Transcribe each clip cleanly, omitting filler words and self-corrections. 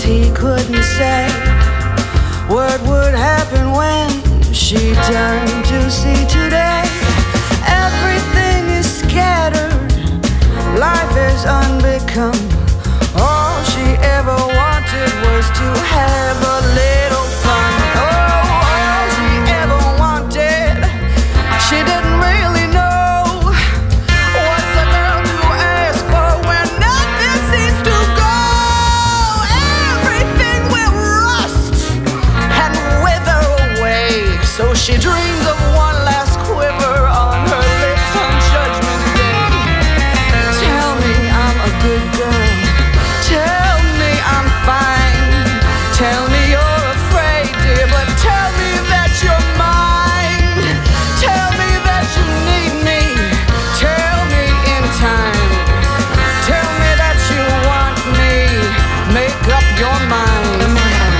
he couldn't say. What would happen when she turned to see today? Everything is scattered, life is unbecome. All she ever wanted was to have a little fun. Oh, all she ever wanted, she didn't really know. What's a girl to ask for when nothing seems to go? Everything will rust and wither away. So she dreams of one last quiver on her lips on Judgment Day. Tell me I'm a good girl. Tell me I'm fine. Tell me you're afraid, dear, but tell me that you're mine. Tell me that you need me. Tell me in time. Tell me that you want me. Make up your mind.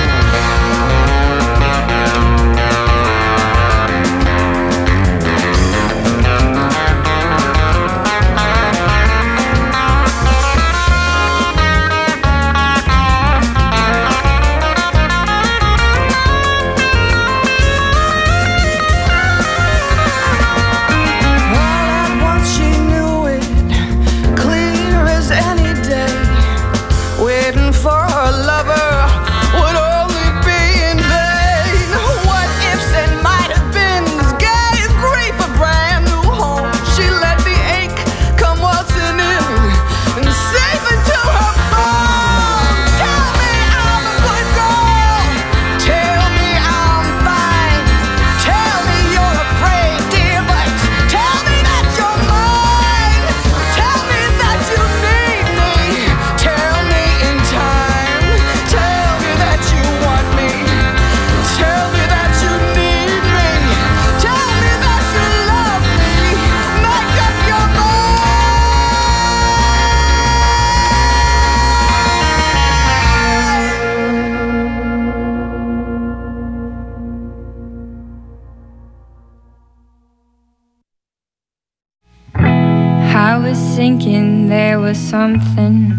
I was thinking there was something,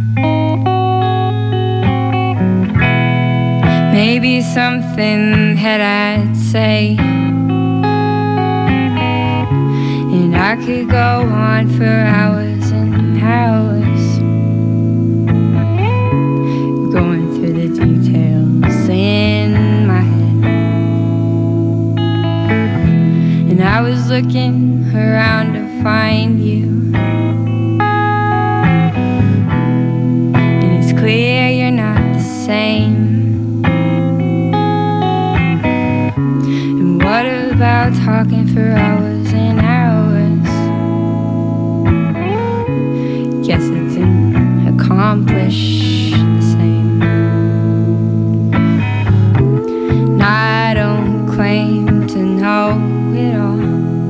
maybe something that I'd say, and I could go on for hours and hours, going through the details in my head. And I was looking around to find you, clear you're not the same. And what about talking for hours and hours? Guess it didn't accomplish the same. And I don't claim to know it all.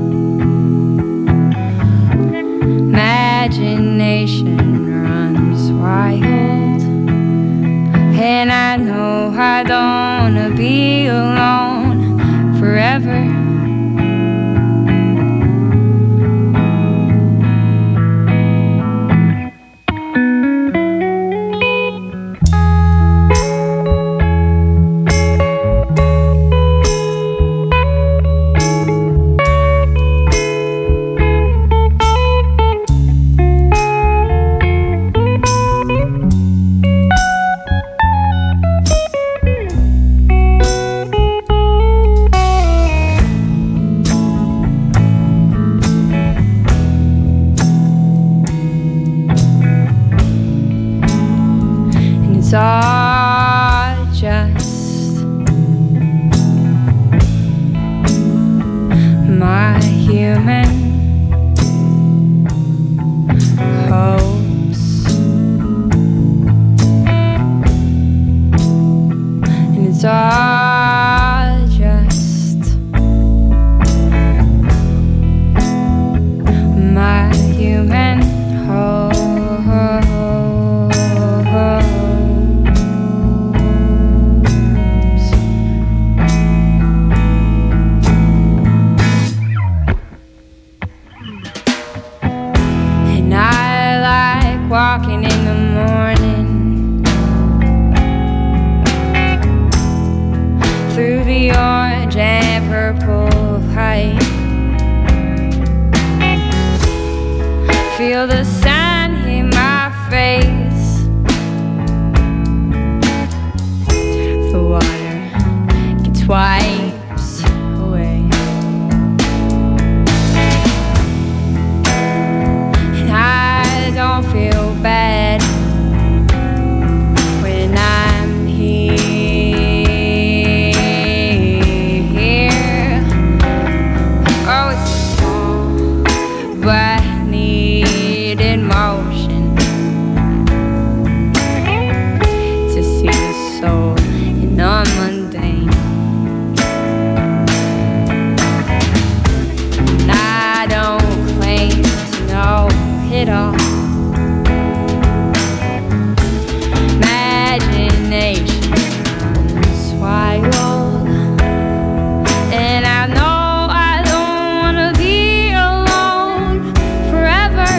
Imagination runs wild, and I know I don't wanna be alone forever. It's all just my human hopes, and it's all just my human hopes. Walking in the morning, feel the sun hit my face. The water gets wipes away, and I don't feel bad when I'm here. Oh, it's small, but needed motion to see the soul in the mundane. And I don't claim to know it all. Imagination's wild, and I know I don't wanna be alone forever.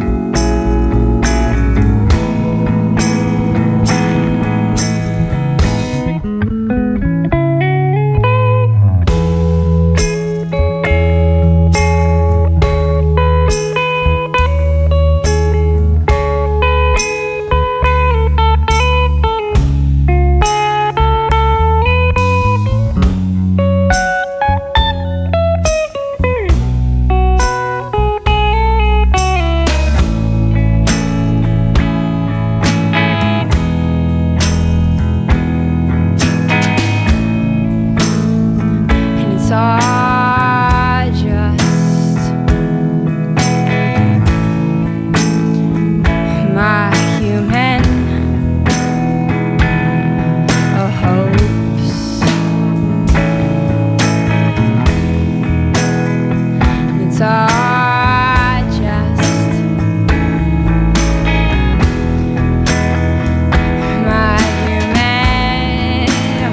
And it's all just my human hopes. And it's all just my human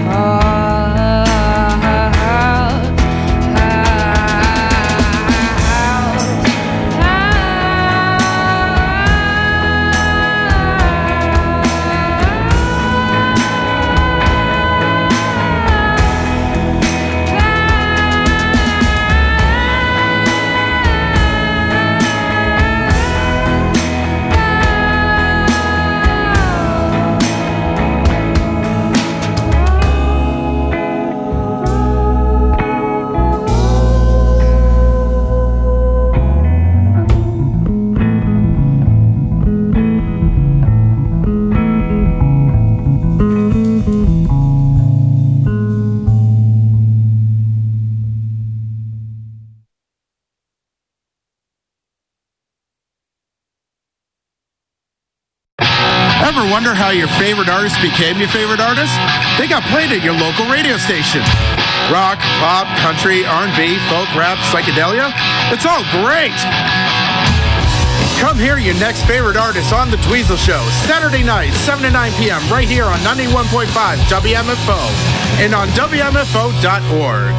Ever wonder how your favorite artist became your favorite artist? They got played at your local radio station. Rock, pop, country, R&B, folk, rap, psychedelia. It's all great. Come hear your next favorite artist on The Dweezil Show, Saturday night, 7 to 9 p.m. right here on 91.5 WMFO and on WMFO.org.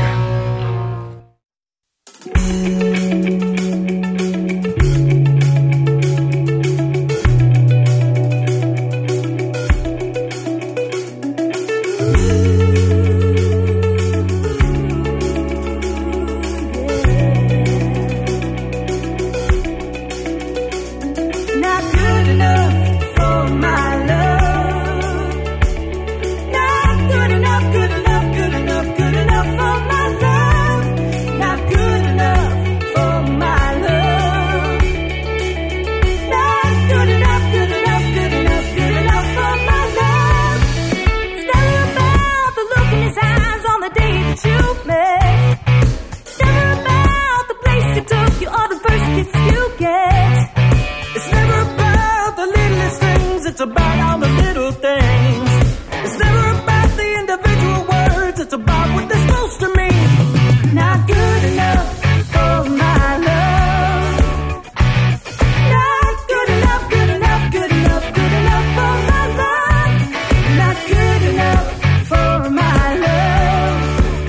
Not good enough for my love. Not good enough, good enough, good enough, good enough for my love. Not good enough for my love. Not good enough, good enough, good enough, good enough for my love. It's never about the look in his eyes on the day that you met. It's never about the place you took you or the first kiss you get. It's never about the littlest things, it's about all the little things. It's never about the individual words, it's about what they're supposed to mean. Not good enough for my love. Not good enough, good enough, good enough, good enough for my love. Not good enough for my love.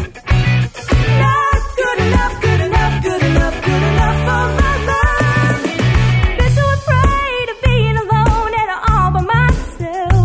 Not good enough, good enough, good enough, good enough for my love. Been so afraid of being alone and all by myself.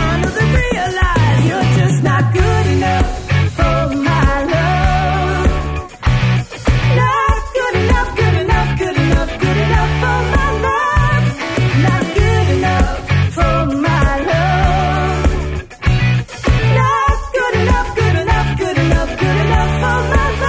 finally realize you're just not good enough for my love. Not good enough, good enough, good enough, good enough for my love. Not good enough for my love. Not good enough, good enough, good enough, good enough for my love.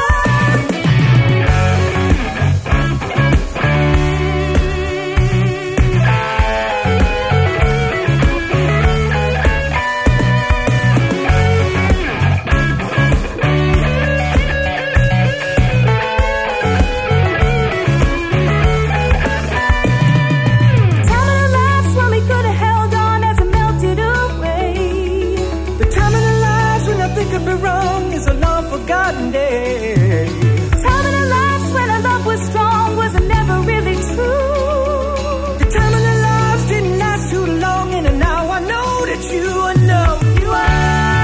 Forgotten day. Time in our lives when our love was strong was never really true. The time in our lives didn't last too long, and now I know that you know you are.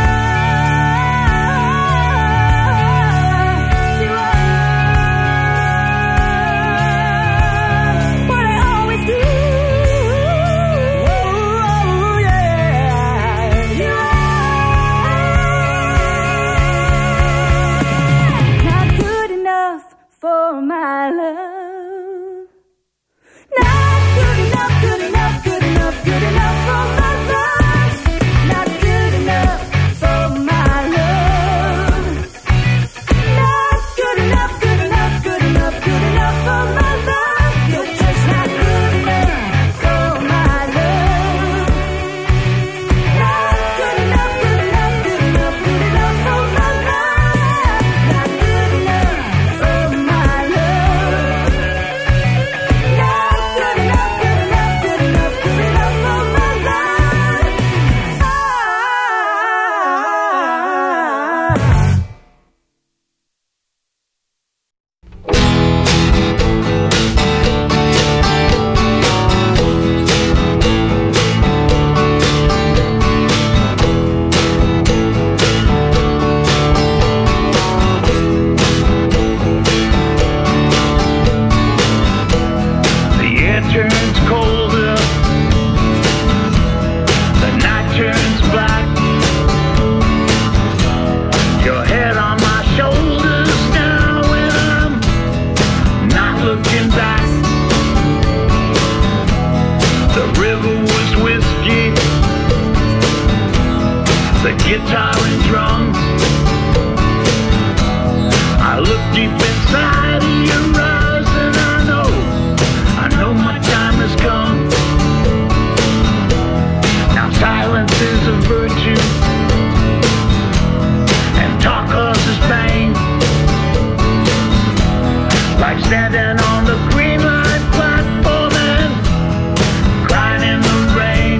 You are what I always do. Oh, yeah. You are. For my love. Not good enough, good enough, good enough, good enough for my love. Not good enough for my love. Not good enough, good enough, good enough, good enough for my love. You're just not good enough for my love. Not good enough, good enough, good enough, good enough for my love. Not good enough for my love. Not good enough, good enough, good enough, good enough for my love. The air turns colder, the night turns black. Your head on my shoulders now, and I'm not looking back. The river was whiskey, the guitar and drums. I look deep inside of your eyes, and I know my time has come. Now silence is a virtue, and talk causes pain. Like standing on the green line platform and crying in the rain.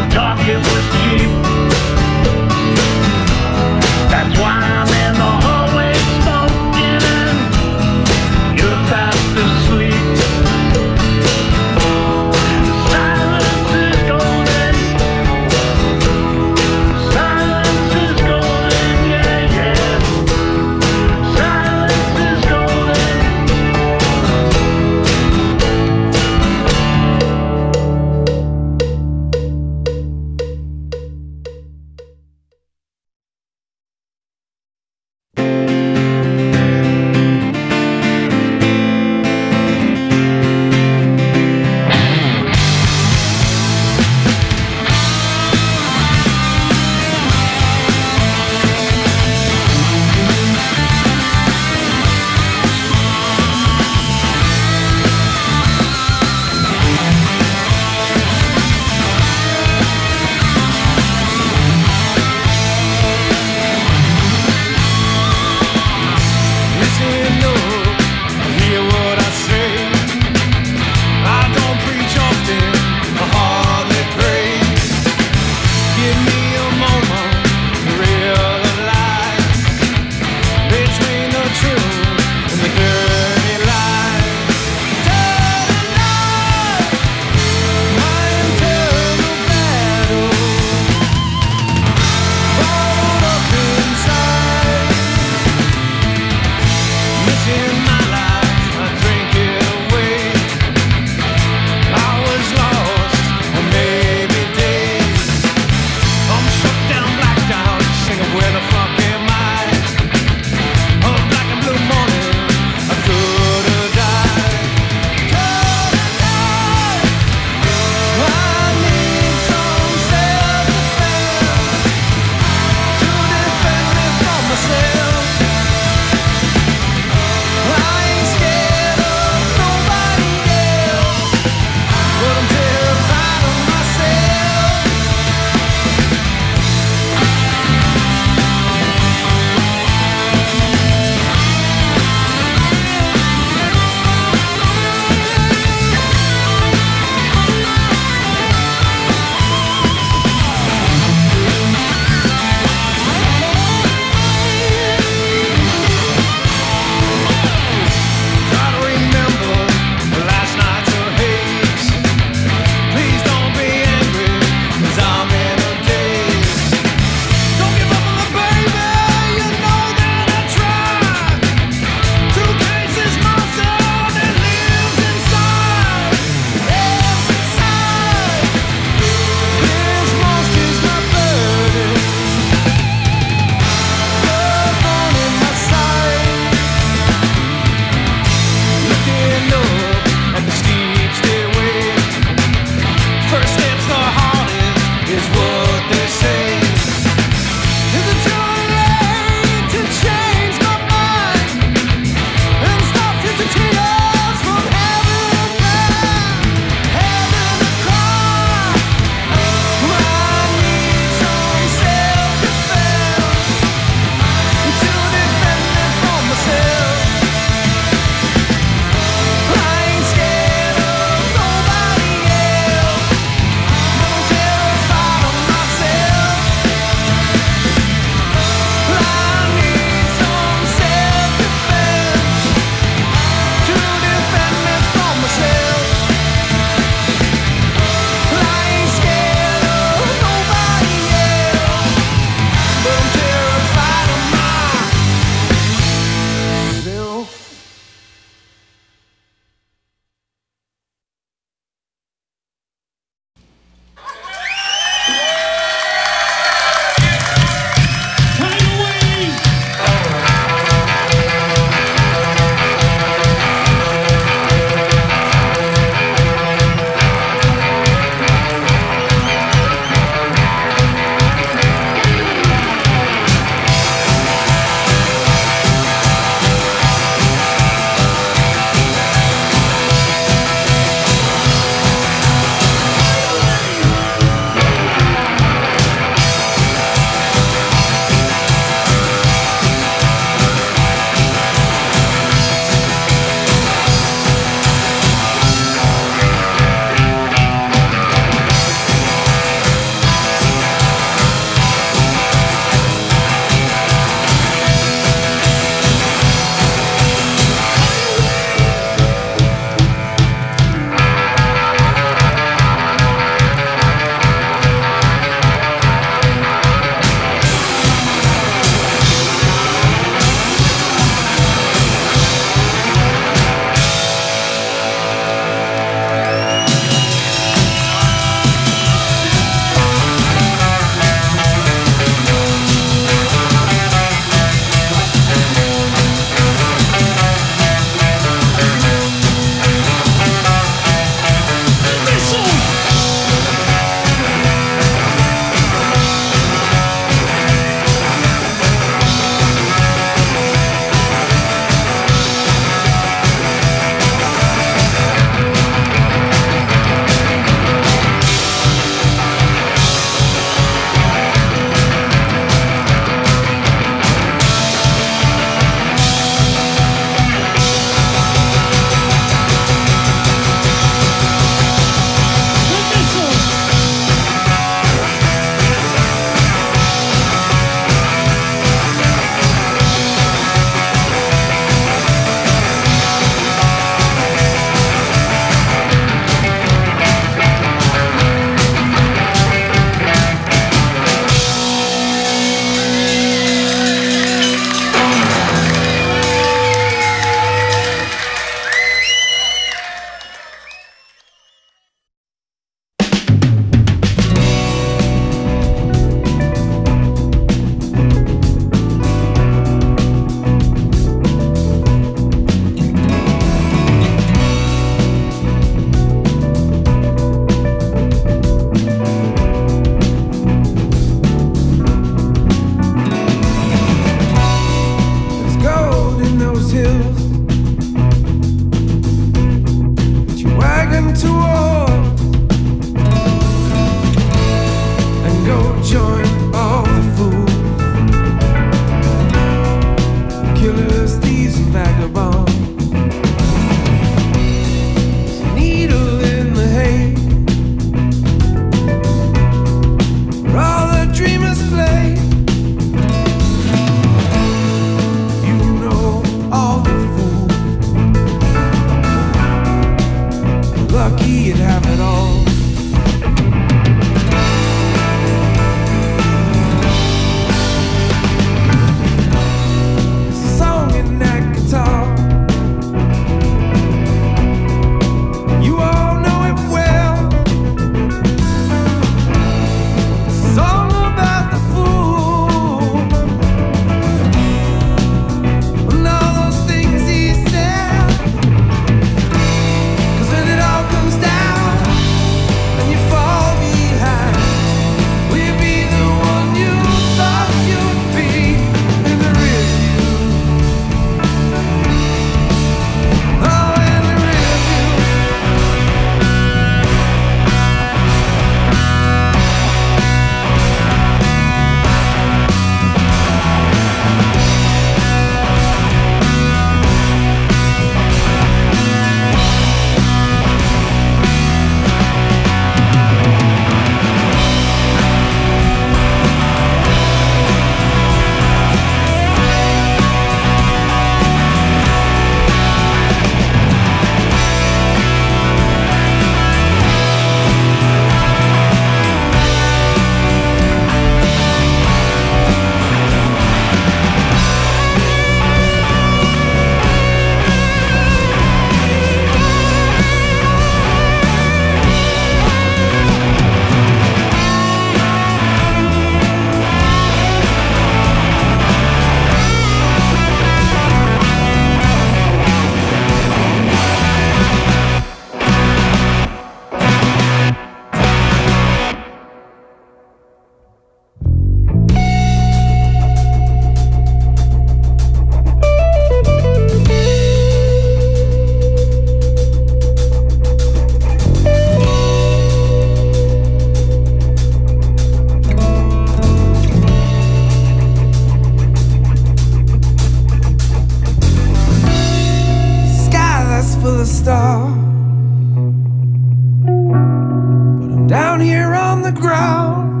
the ground.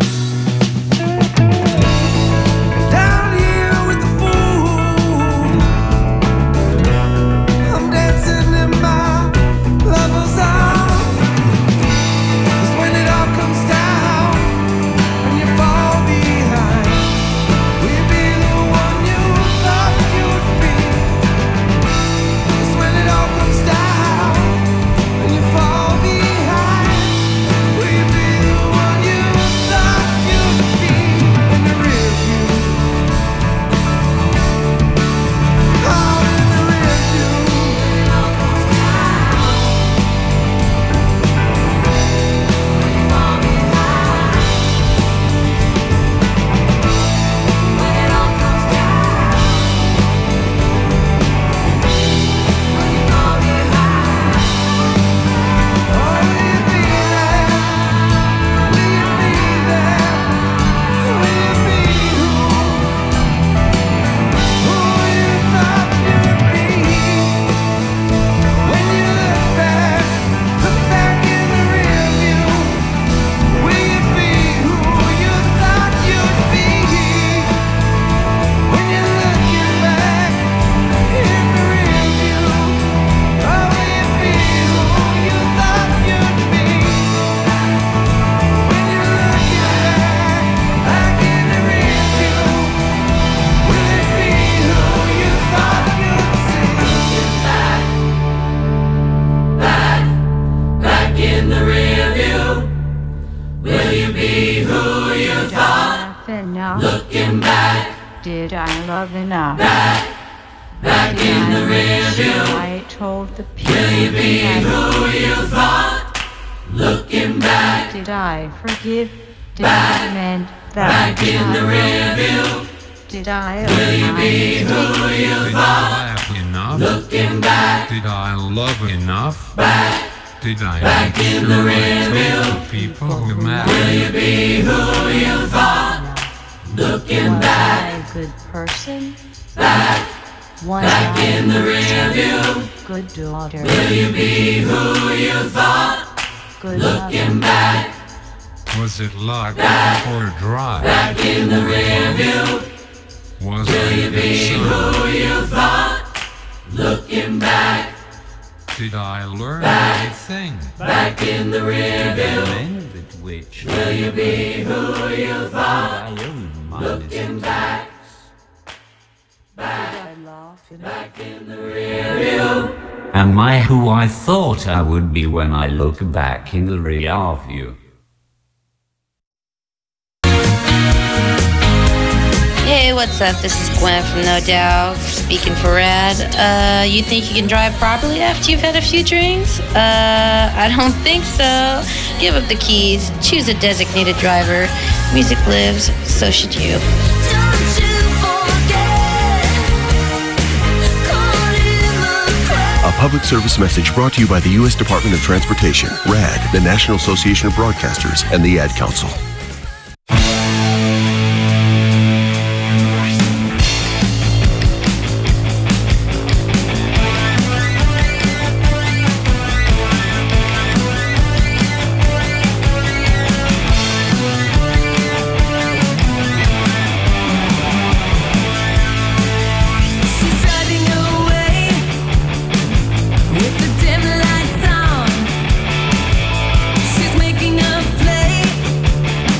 Down here with the fool, I'm dancing in my lover's arms. 'Cause when it all comes down and you fall behind, will you be the one you thought you'd be? 'Cause when it all comes down and you fall behind, will you be the one you thought you'd be? In the rear view, out in the rear view, when it all comes down, when you fall behind, when it all comes down, when you fall behind. Oh, will you be there? Will you be there? Will you be who you thought you'd be? When you look back in the rear view, will you be who you thought you'd be? When you're looking back in the rear view, oh, will you be who you thought you'd be? When you're looking back in the rear view, will it be who you thought you'd see? Back in the rear view, will you be who you thought? Enough. Looking back Did I love enough? back in the rear view, I told the people. will you be who you thought? Looking back Did I forgive? Did I mend that? back in the rear view, Did I will you be who you Did I thought? laugh enough? Looking back Did I love enough? Did I back in the rear view, told the people who will matter? you be who you thought? Looking Was back I a good person? back Back in the rear view, Good daughter. will you be who you thought? Good Looking mother. back Was it luck or drive? back in the rear view, Was will you I be good who son? you thought? Looking back Did I learn anything? back in the rear view, Mended which will you be who you thought? I own Looking back back in the rear view. Am I who I thought I would be when I look back in the rear view? Hey, what's up? This is Gwen from No Doubt, speaking for Rad. You think you can drive properly after you've had a few drinks? I don't think so. Give up the keys, choose a designated driver. Music lives, so should you. A public service message brought to you by the U.S. Department of Transportation, RAD, the National Association of Broadcasters, and the Ad Council. She's driving away with the dim lights on. She's making a play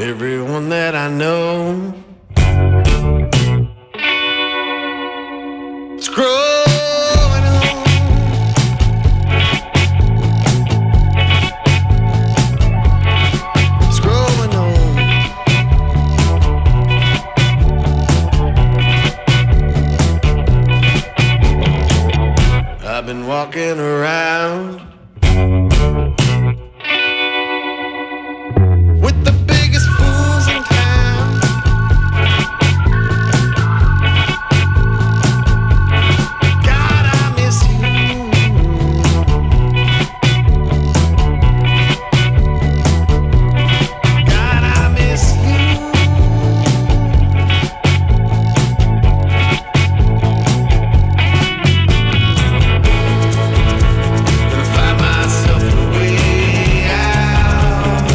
everyone that I know. It's growing on. It's growing on. I've been walking around with the biggest fools in town. God, I miss you. God, I miss you. Gonna find myself a way out.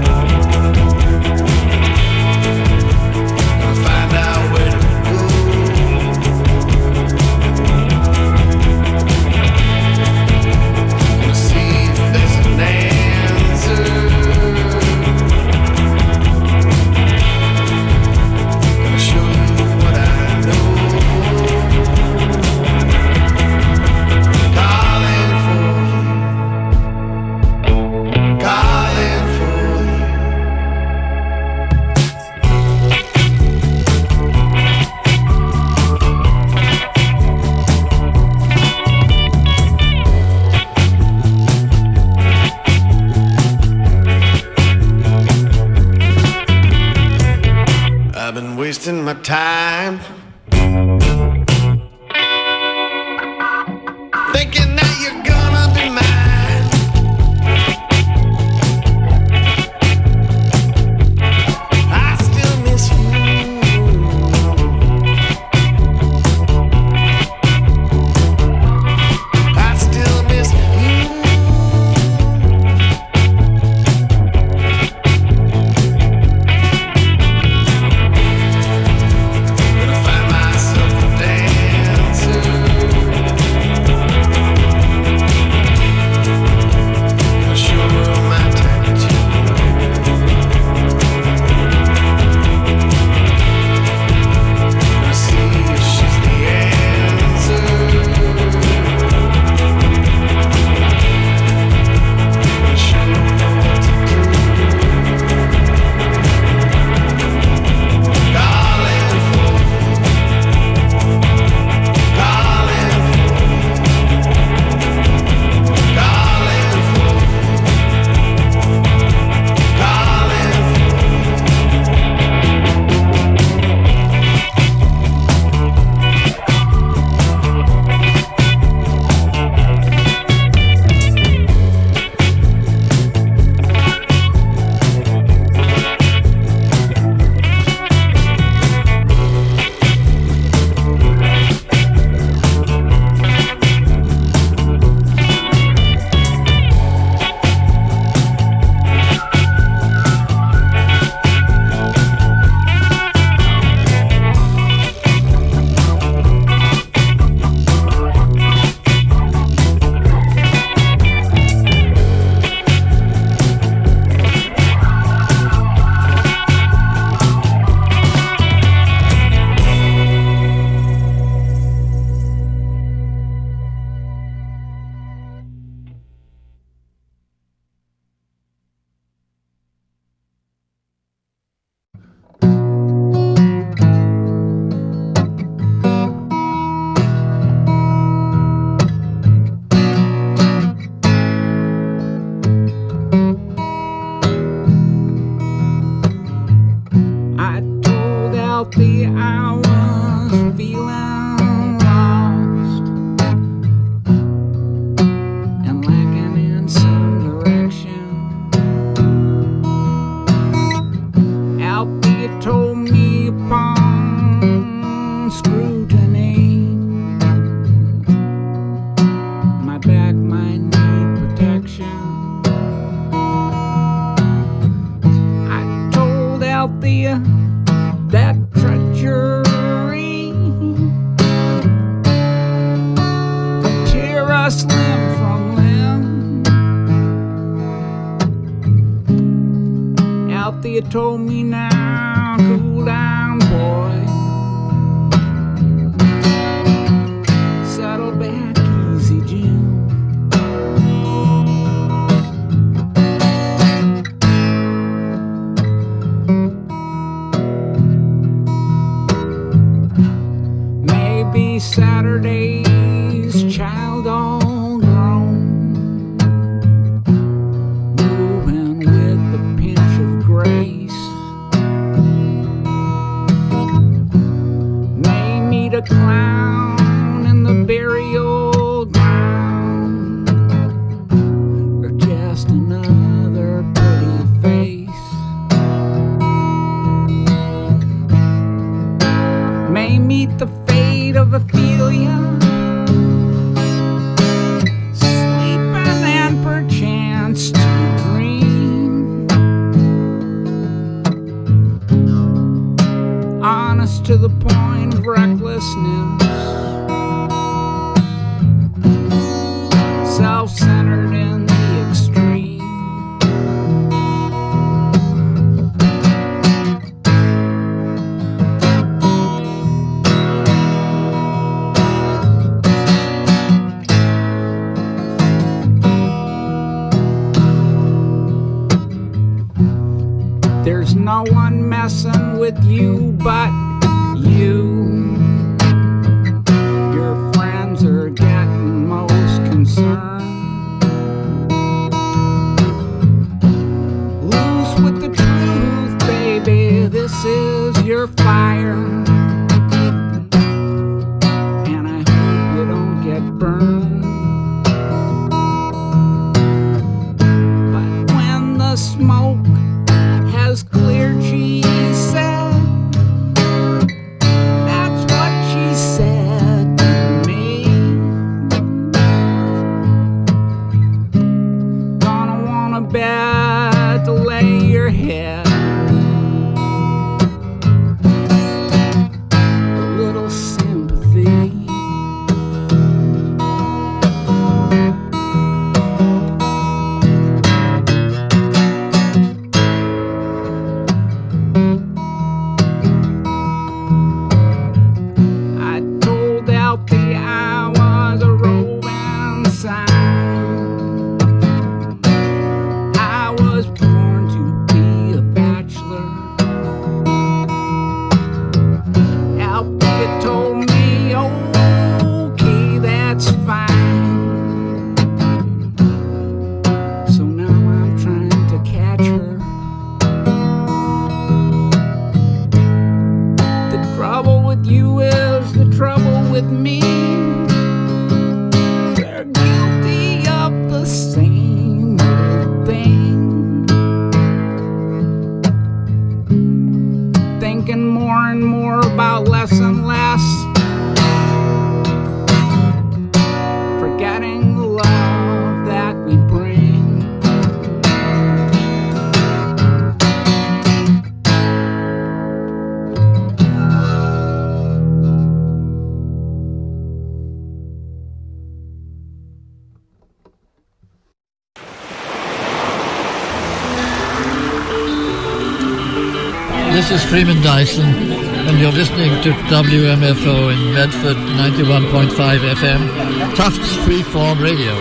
Gonna find out where to go. Gonna see if there's an answer. Gonna show you what I know. Calling for you. Calling for you. I've been wasting my time thinking that you're gonna be mine. I still miss you. I still miss you. Gonna find myself a dancer. Gonna show her my tattoo. Gonna see if she's the answer. Gonna show her what to do. Calling for you. Calling for you. Calling for you. Calling for you. I told Alfie I was feeling lost and lacking in some direction. Alfie told me upon scrutiny my back might need protection. I told Althea that treachery could tear us limb from limb. Althea told me now, cool down, boy. Settle back easy, Jim. Maybe Saturday's child all grown, moving with a pinch of grace. May meet a clown in the burial ground, or just another pretty face. May meet the fate of Ophelia, sleeping and perchance to dream, honest to the point of recklessness, self-centered in the extreme. There's no one messing with you but you. Your friends are getting most concerned. Loose with the truth, baby, this is your fire. And I hope you don't get burned. But when the smoke has cleared, she said, that's what she said to me. Gonna want a bed to lay your head, a little sympathy. This is Freeman Dyson, and you're listening to WMFO in Medford 91.5 FM, Tufts Freeform Radio.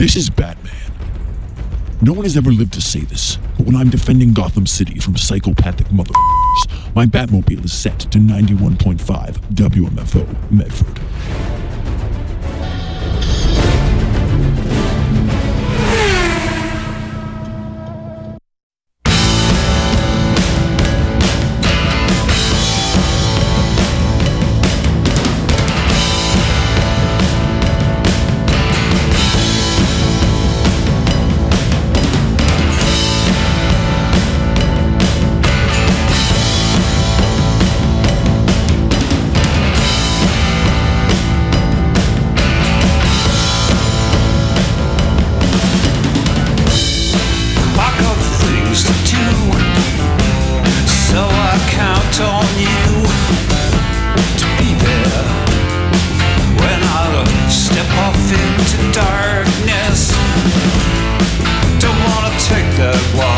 This is Batman. No one has ever lived to say this, but when I'm defending Gotham City from psychopathic motherfuckers, my Batmobile is set to 91.5 WMFO Medford. That